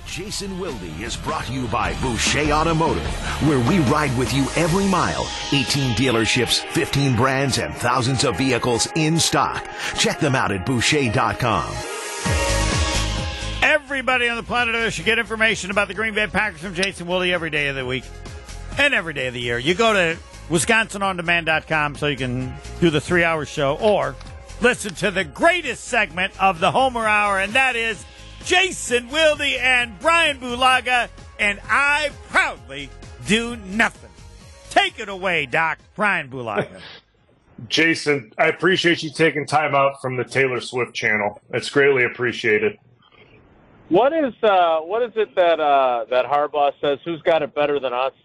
Jason Wilde is brought to you by Boucher Automotive, where we ride with you every mile. 18 dealerships, 15 brands, and thousands of vehicles in stock. Check them out at Boucher.com. Everybody on the planet Earth should get information about the Green Bay Packers from Jason Wilde every day of the week and every day of the year. You go to WisconsinOnDemand.com so you can do the 3-hour show or listen to the greatest segment of the Homer Hour, and that is Jason Wilde and Brian Bulaga, and I proudly do nothing. Take it away, Doc. Brian Bulaga. Jason, I appreciate you taking time out from the Taylor Swift channel. It's greatly appreciated. What is it that Harbaugh says? Who's got it better than us?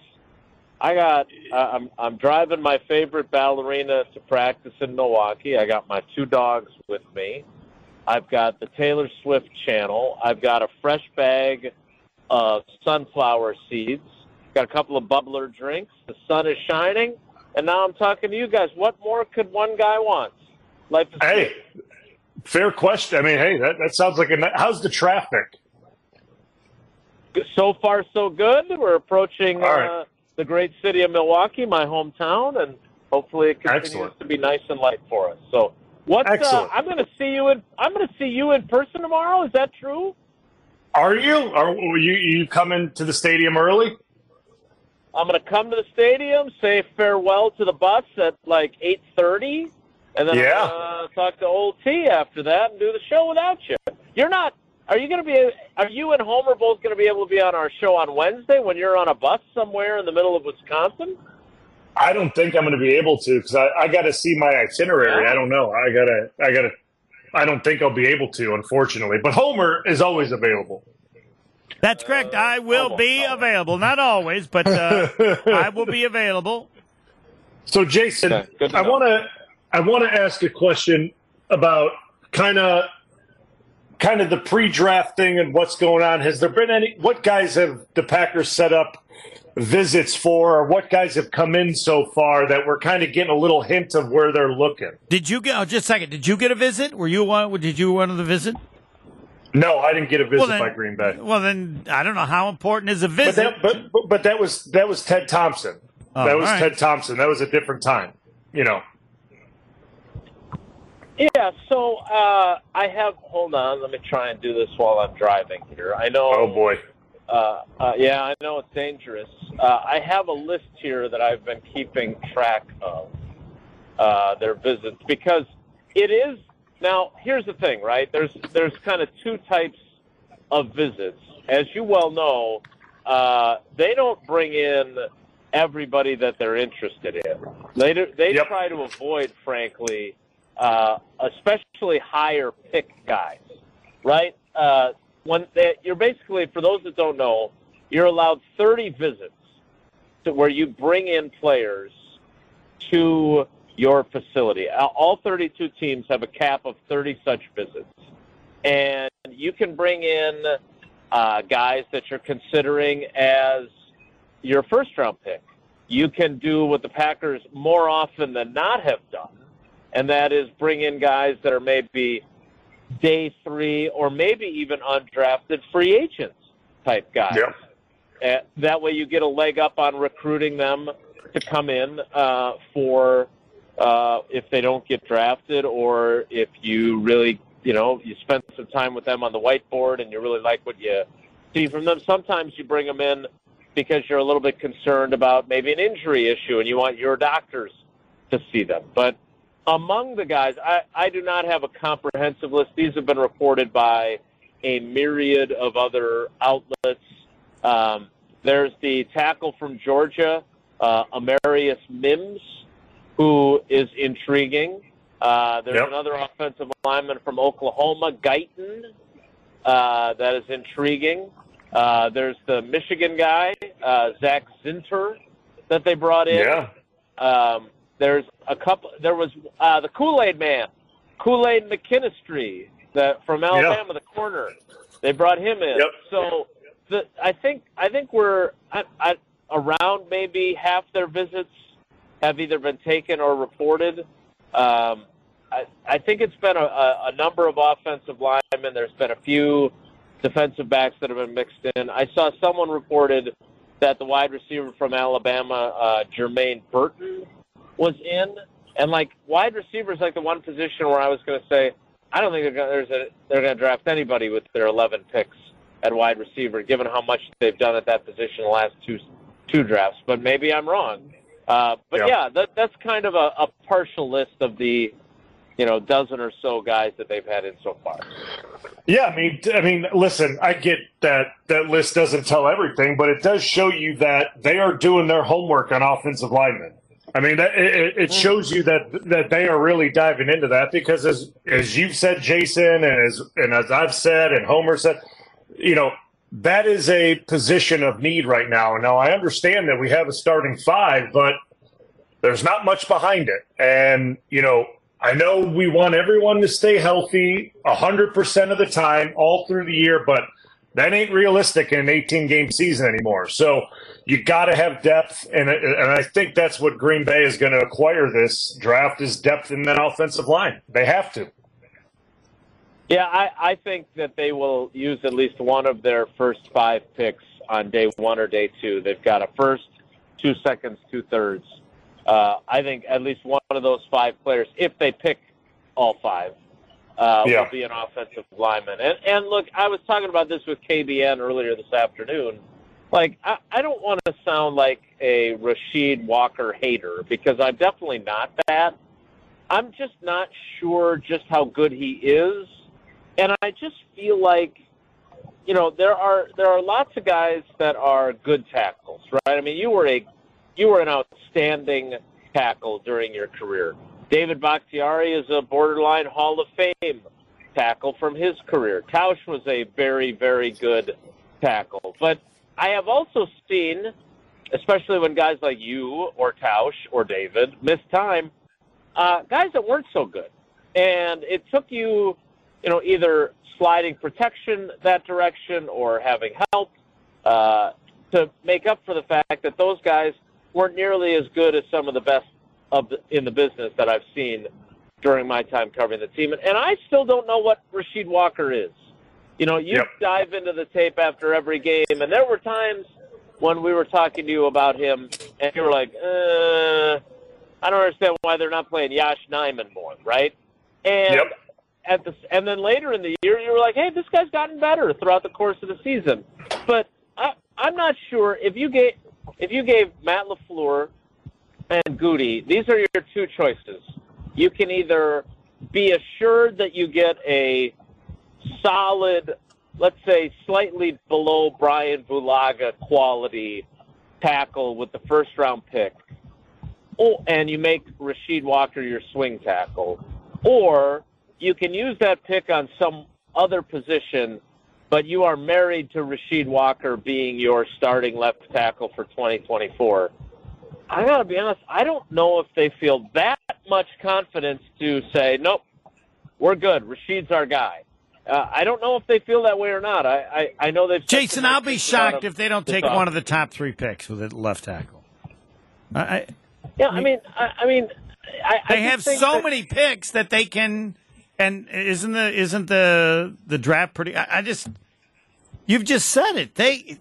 I'm driving my favorite ballerina to practice in Milwaukee. I got my 2 dogs with me. I've got the Taylor Swift channel. I've got a fresh bag of sunflower seeds. Got a couple of bubbler drinks. The sun is shining. And now I'm talking to you guys. What more could one guy want? Life is Hey, fair question. I mean, hey, that sounds like how's the traffic? So far, so good. We're approaching right. The great city of Milwaukee, my hometown, and hopefully it continues to be nice and light for us. So I'm going to see you in person tomorrow. Is that true? Are you? Are you coming to the stadium early? I'm going to come to the stadium, say farewell to the bus at like 8:30, and then I'm going to talk to Old T after that and do the show without you. Are you and Homer both going to be able to be on our show on Wednesday when you're on a bus somewhere in the middle of Wisconsin? I don't think I'm going to be able to because I got to see my itinerary. Yeah. I don't know. I don't think I'll be able to, unfortunately. But Homer is always available. That's correct. I will be available. Not always, but I will be available. So, Jason, I want to ask a question about kind of the pre-draft thing and what's going on. Has there been what guys have the Packers set up visits for, or what guys have come in so far that we're kind of getting a little hint of where they're looking? Did you get? Just a second. Did you get a visit? Did you want to visit? No, I didn't get a visit by Green Bay. Well, then I don't know how important is a visit. But that was Ted Thompson. That was Ted Thompson. That was a different time. Yeah, so I have. Hold on, let me try and do this while I'm driving here. I know. Oh boy. Yeah, I know it's dangerous. I have a list here that I've been keeping track of their visits because it is. Now, here's the thing, right? There's kind of 2 types of visits. As you well know, they don't bring in everybody that they're interested in. They try to avoid, frankly, especially higher pick guys, right? You're basically, for those that don't know, you're allowed 30 visits to where you bring in players to your facility. All 32 teams have a cap of 30 such visits. And you can bring in guys that you're considering as your first-round pick. You can do what the Packers more often than not have done, and that is bring in guys that are maybe day 3 or maybe even undrafted free agents type guys. Yep. That way you get a leg up on recruiting them to come in for if they don't get drafted, or if you really, you spend some time with them on the whiteboard and you really like what you see from them. Sometimes you bring them in because you're a little bit concerned about maybe an injury issue and you want your doctors to see them. But among the guys, I do not have a comprehensive list. These have been reported by a myriad of other outlets. There's the tackle from Georgia, Amarius Mims, who is intriguing. There's another offensive lineman from Oklahoma, Guyton, that is intriguing. There's the Michigan guy, Zach Zinter, that they brought in. Yeah. There's a couple. There was the Kool-Aid man, Kool-Aid McKinstry, from Alabama, the corner. They brought him in. Yep. So I think we're at around maybe half their visits have either been taken or reported. I think it's been a number of offensive linemen. There's been a few defensive backs that have been mixed in. I saw someone reported that the wide receiver from Alabama, Jermaine Burton, was in. And, like, wide receiver is, like, the one position where I was going to say, I don't think they're going to draft anybody with their 11 picks at wide receiver, given how much they've done at that position in the last two drafts. But maybe I'm wrong. That's kind of a partial list of the, dozen or so guys that they've had in so far. Yeah, I mean, listen, I get that list doesn't tell everything, but it does show you that they are doing their homework on offensive linemen. I mean, it shows you that they are really diving into that because, as you've said, Jason, and as I've said, and Homer said, that is a position of need right now. Now, I understand that we have a starting five, but there's not much behind it. And, I know we want everyone to stay healthy 100% of the time all through the year, but that ain't realistic in an 18-game season anymore. So you got to have depth, and I think that's what Green Bay is going to acquire this draft is depth in that offensive line. They have to. Yeah, I think that they will use at least one of their first 5 picks on day 1 or day 2. They've got a first, 2 seconds, 2 thirds. I think at least one of those 5 players, if they pick all 5, will be an offensive lineman. And look, I was talking about this with KBN earlier this afternoon. Like, I don't want to sound like a Rasheed Walker hater because I'm definitely not that. I'm just not sure just how good he is. And I just feel like, there are lots of guys that are good tackles, right? I mean, you were an outstanding tackle during your career. David Bakhtiari is a borderline Hall of Fame tackle from his career. Tausch was a very, very good tackle. But I have also seen, especially when guys like you or Tausch or David missed time, guys that weren't so good. And it took you, either sliding protection that direction or having help to make up for the fact that those guys weren't nearly as good as some of the best in the business that I've seen during my time covering the team. And I still don't know what Rasheed Walker is. Dive into the tape after every game, and there were times when we were talking to you about him, and you were like, I don't understand why they're not playing Yosh Nijman more, right? And and then later in the year, you were like, hey, this guy's gotten better throughout the course of the season. But I'm not sure if you gave Matt LaFleur and Goody, these are your 2 choices. You can either be assured that you get a solid, let's say slightly below Brian Bulaga quality tackle with the first-round pick, and you make Rasheed Walker your swing tackle, or you can use that pick on some other position, but you are married to Rasheed Walker being your starting left tackle for 2024. I got to be honest, I don't know if they feel that much confidence to say, nope, we're good. Rasheed's our guy. I don't know if they feel that way or not. I know they've... Jason, I'll be shocked if they don't take one of the top 3 picks with a left tackle. I mean, they have so many picks that they can... And isn't the draft pretty? You've just said it.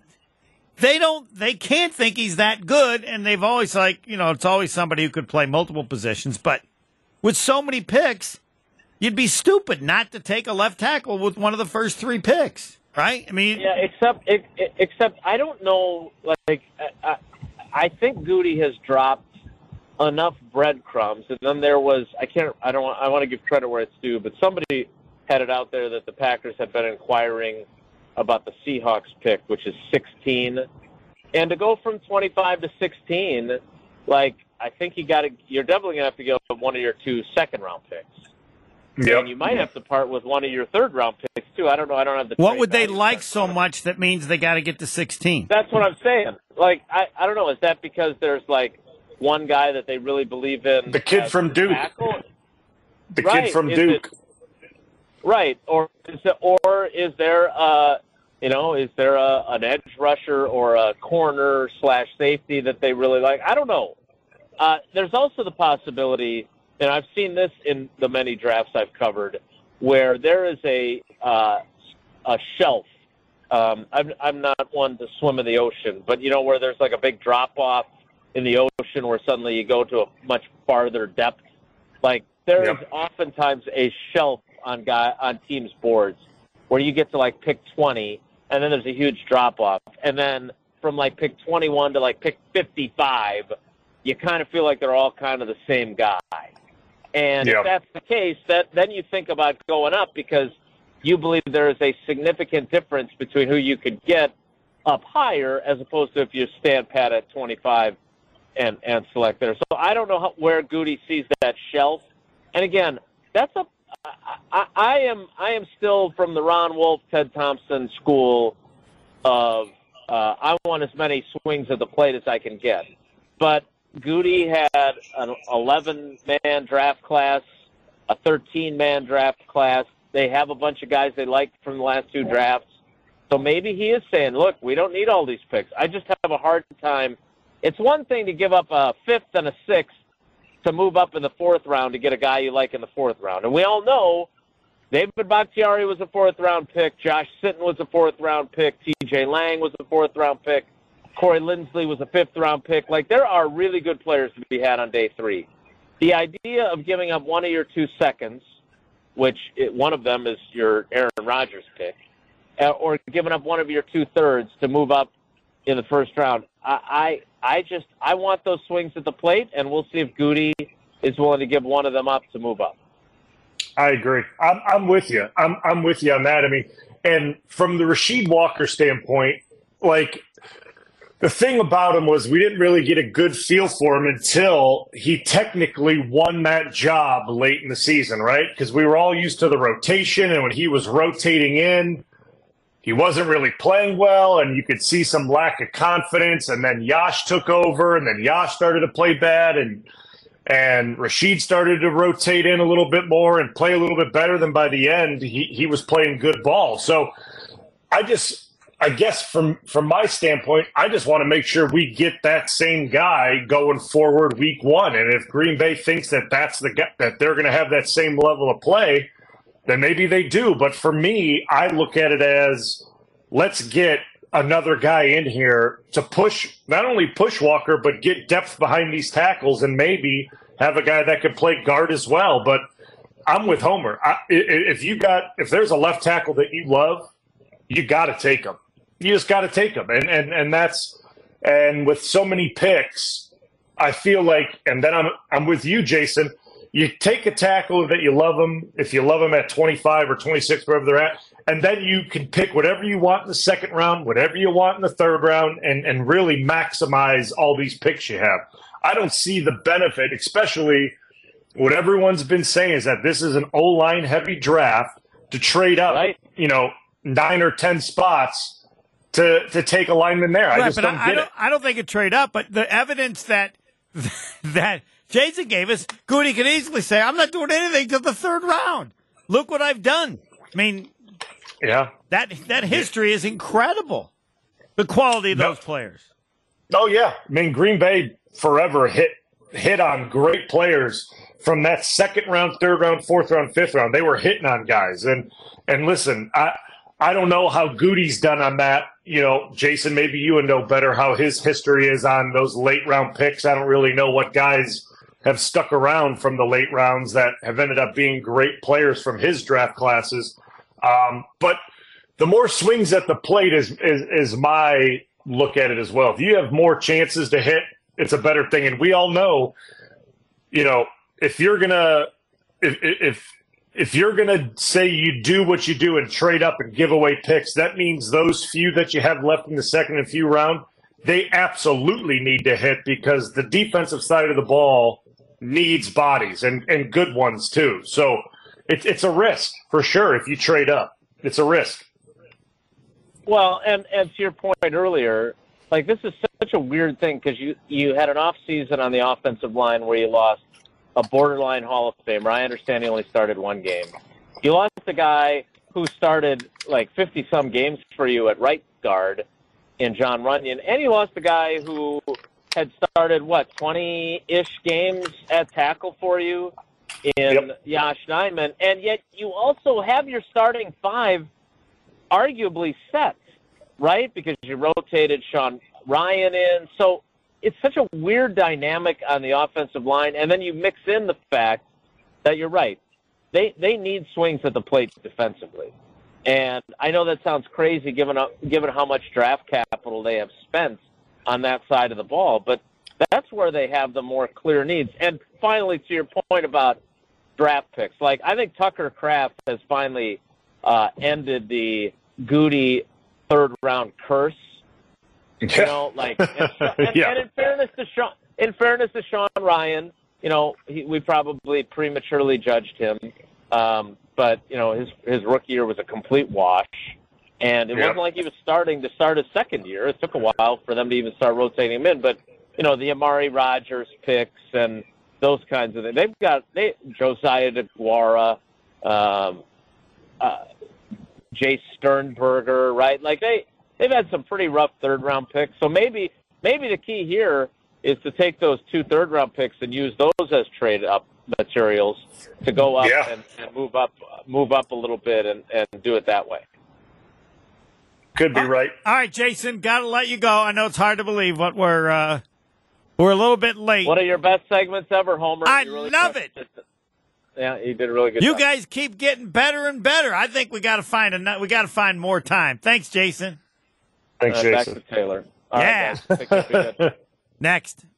They can't think he's that good, and they've always it's always somebody who could play multiple positions. But with so many picks, you'd be stupid not to take a left tackle with one of the first 3 picks, right? I mean, yeah. Except I don't know. I think Goody has dropped enough breadcrumbs, and then there was I want to give credit where it's due, but somebody had it out there that the Packers have been inquiring about the Seahawks pick, which is 16, and to go from 25 to 16, I think you're definitely gonna have to go with one of your 2 second-round picks. Yep. And you might have to part with one of your third-round picks too. I don't know. I don't have the. What would they like so much that means they got to get to 16? That's what I'm saying. I don't know. Is that because there's one guy that they really believe in? The kid from Duke. Tackle? The kid from Duke. Right. Or is there an edge rusher or a corner / safety that they really like? I don't know. There's also the possibility, and I've seen this in the many drafts I've covered, where there is a shelf I'm not one to swim in the ocean, but where there's like a big drop off in the ocean where suddenly you go to a much farther depth. Like there is oftentimes a shelf on teams' boards where you get to like pick 20, and then there's a huge drop off, and then from like pick 21 to like pick 55, you kind of feel like they're all kind of the same guy. And if that's the case, then you think about going up because you believe there is a significant difference between who you could get up higher as opposed to if you stand pat at 25 and select there. So I don't know where Goody sees that shelf. And again, I am still from the Ron Wolf, Ted Thompson school of I want as many swings at the plate as I can get. But Goody had an 11-man draft class, a 13-man draft class. They have a bunch of guys they liked from the last two drafts. So maybe he is saying, look, we don't need all these picks. I just have a hard time. It's one thing to give up a fifth and a sixth to move up in the fourth round to get a guy you like in the fourth round. And we all know David Bakhtiari was a fourth-round pick. Josh Sitton was a fourth-round pick. T.J. Lang was a fourth-round pick. Corey Lindsley was a fifth-round pick. Like, there are really good players to be had on day three. The idea of giving up one of your 2 seconds, which one of them is your Aaron Rodgers pick, or giving up one of your 2/3 to move up in the first round. I want those swings at the plate, and we'll see if Goody is willing to give one of them up to move up. I agree. I'm with you. I'm with you on that. I mean, and from the Rasheed Walker standpoint, like the thing about him was we didn't really get a good feel for him until he technically won that job late in the season, right? Because we were all used to the rotation, and when he was rotating in, he wasn't really playing well, and you could see some lack of confidence. And then Yash took over, and then Yash started to play bad, and Rasheed started to rotate in a little bit more and play a little bit better. Than by the end, he was playing good ball. So I guess from my standpoint, I just want to make sure we get that same guy going forward week one. And if Green Bay thinks that that's the guy, that they're going to have that same level of play, then maybe they do. But for me, I look at it as let's get another guy in here to push, not only push Walker, but get depth behind these tackles and maybe have a guy that could play guard as well. But I'm with Homer. If there's a left tackle that you love, you got to take him. You just got to take him. And with so many picks, I feel like, and then I'm with you, Jason. You take a tackle that you love them, if you love them at 25 or 26, wherever they're at, and then you can pick whatever you want in the second round, whatever you want in the third round, and really maximize all these picks you have. I don't see the benefit, especially what everyone's been saying is that this is an O-line heavy draft to trade up, right, 9 or 10 spots to take a lineman there. Right, I just don't get it. I don't think it trade up, but the evidence that Jason gave us, Goody could easily say, I'm not doing anything till the third round. Look what I've done. I mean, yeah, that history is incredible, the quality of those players. Oh, yeah. I mean, Green Bay forever hit on great players from that second round, third round, fourth round, fifth round. They were hitting on guys. And listen, I don't know how Goody's done on that. Jason, maybe you would know better how his history is on those late round picks. I don't really know what guys have stuck around from the late rounds that have ended up being great players from his draft classes. But the more swings at the plate is my look at it as well. If you have more chances to hit, it's a better thing. And we all know, if you're gonna if you're gonna say you do what you do and trade up and give away picks, that means those few that you have left in the second and few round, they absolutely need to hit because the defensive side of the ball needs bodies and good ones too. So it's a risk for sure if you trade up. It's a risk. Well, and to your point earlier, like this is such a weird thing because you had an off season on the offensive line where you lost a borderline Hall of Famer. I understand he only started one game. You lost a guy who started like 50-some games for you at right guard in John Runyon, and you lost a guy who had started, 20-ish games at tackle for you in Yash Nijman, and yet you also have your starting five arguably set. right? Because you rotated Sean Ryan in. So it's such a weird dynamic on the offensive line. And then you mix in the fact that you're right. They need swings at the plate defensively. And I know that sounds crazy given how much draft capital they have spent on that side of the ball, but that's where they have the more clear needs. And finally, to your point about draft picks, like I think Tucker Kraft has finally ended the Goody third-round curse. You know, like, and in fairness to Sean Ryan, you know, we probably prematurely judged him. But, you know, his rookie year was a complete wash. And it wasn't like he was starting to start his second year. It took a while for them to even start rotating him in. But, you know, the Amari Rogers picks and those kinds of things. They've got Josiah DeGuara, Jay Sternberger, right? Like they've had some pretty rough third-round picks. So maybe the key here is to take those 2 third-round picks and use those as trade-up materials to go up and move up a little bit and do it that way. Could be right. All right, Jason, got to let you go. I know it's hard to believe, but we're a little bit late. One of your best segments ever, Homer. I love it. Yeah, you did a really good job. You guys keep getting better and better. I think we got to find more time. Thanks, Jason. Thanks, Jason. Back to Taylor. All right, guys. Next.